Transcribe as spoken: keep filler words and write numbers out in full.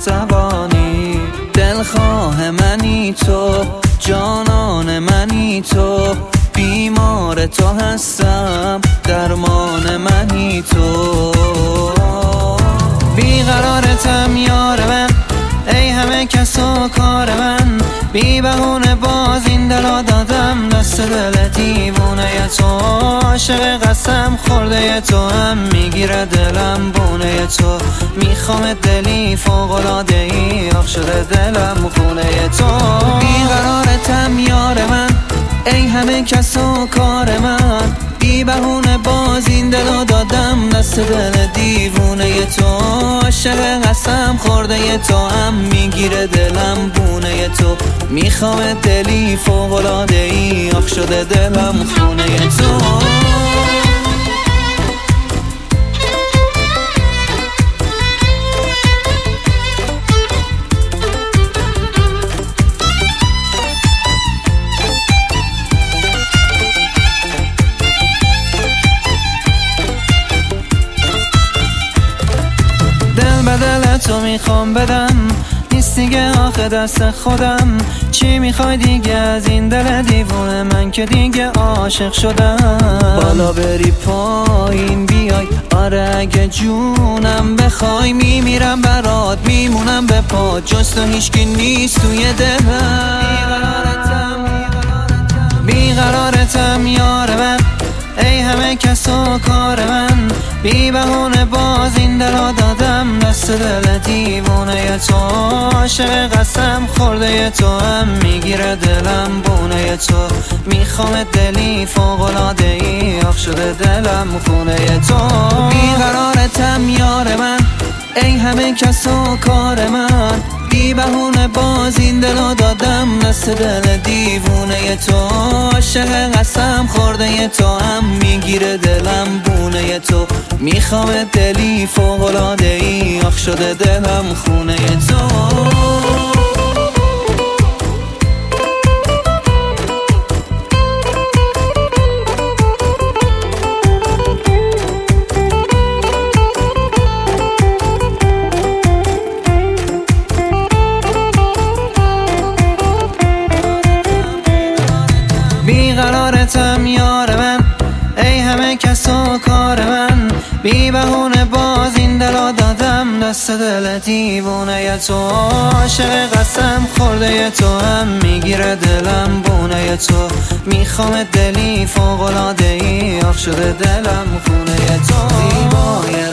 ناتوانی. دلخواه منی تو، جانان منی تو، بیمار تو هستم، درمان منی تو. بیقرارتم یار من، ای همه کس و کار من، بی بهونه باز این دلا دادم دست دل دیوونه تو. عاشق قسم خورده تو هم میگیره دلم بونه تو. میخوام دلی فوق‌العاده ای، آخ شده دلم خونه تو. بیقرارتم یار من، ای همه کس و کار من، بی بهونه باز این دلو دادم دست دل دیوونه تو. عاشق قسم خورده تو هم میگیره دلم بونه تو. میخوام دلی فوق‌العاده ای، آخ شده دلم خونه تو. دل به دل تو میخوام بدم، نیست دیگه آخه دست خودم. چی میخوای دیگه از این دل دیوونه من که دیگه عاشق شدم. بالا بری پایین بیای، آره اگه جونم بخوای، میمیرم برات میمونم به پا، جز تو هیچکی نیست توی دلم. بیقرارتم یار من، ای همه کس و کار من، بی بهونه باز این دلا دادم دست دل دیوونه تو. عاشق قسم خورده تو هم میگیره دلم بونه تو. میخوام دلی فوق‌العاده ای، آخ شده دلم خونه تو. بیقرارتم یار من، ای همه کس و کار من، بی بهونه باز این دلو دادم دست دل دیوونه تو. عاشق قسم خورده تو هم میگیره دلم بونه تو. میخوام دلی فوق‌العاده ای، آخ شده دلم خونه تو. بیقرارتم یار من، ای همه کس و کار من، بی بهونه باز این دلا دادم دست دل دیوونه تو. عاشق قسم خورده تو هم میگیره دلم بونه تو. میخوام دلی فوق‌العاده ای، آخ شده دلم خونه تو.